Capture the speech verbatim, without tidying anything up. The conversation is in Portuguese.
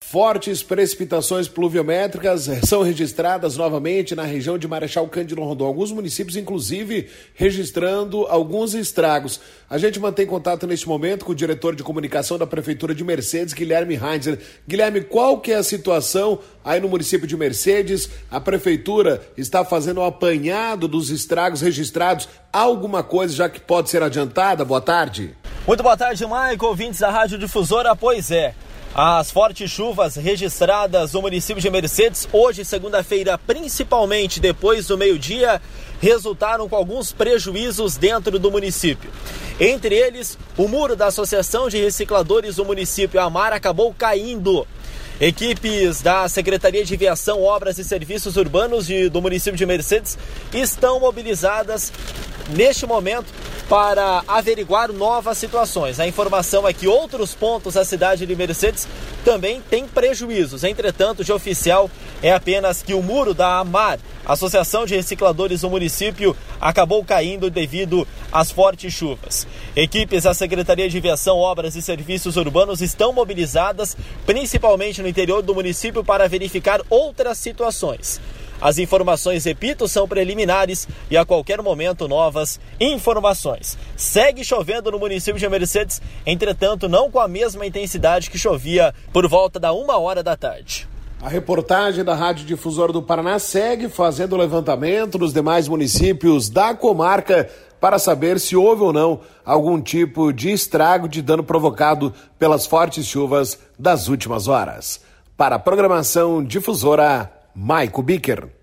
Fortes precipitações pluviométricas são registradas novamente na região de Marechal Cândido Rondon. Alguns municípios, inclusive, registrando alguns estragos. A gente mantém contato neste momento com o diretor de comunicação da Prefeitura de Mercedes, Guilherme Heinzer. Guilherme, qual que é a situação aí no município de Mercedes? A Prefeitura está fazendo um apanhado dos estragos registrados. Há alguma coisa já que pode ser adiantada? Boa tarde. Muito boa tarde, Maico, ouvintes da Rádio Difusora. Pois é. As fortes chuvas registradas no município de Mercedes, hoje, segunda-feira, principalmente depois do meio-dia, resultaram com alguns prejuízos dentro do município. Entre eles, o muro da Associação de Recicladores do município, AMAR, acabou caindo. Equipes da Secretaria de Viação, Obras e Serviços Urbanos de, do município de Mercedes estão mobilizadas neste momento para averiguar novas situações. A informação é que outros pontos da cidade de Mercedes também têm prejuízos. Entretanto, de oficial é apenas que o muro da AMAR, Associação de Recicladores do município, acabou caindo devido às fortes chuvas. Equipes da Secretaria de Viação, Obras e Serviços Urbanos estão mobilizadas, principalmente no interior do município, para verificar outras situações. As informações, repito, são preliminares e a qualquer momento novas informações. Segue chovendo no município de Mercedes, entretanto não com a mesma intensidade que chovia por volta da uma hora da tarde. A reportagem da Rádio Difusora do Paraná segue fazendo o levantamento nos demais municípios da comarca para saber se houve ou não algum tipo de estrago de dano provocado pelas fortes chuvas das últimas horas. Para a programação Difusora, Maico Bicker.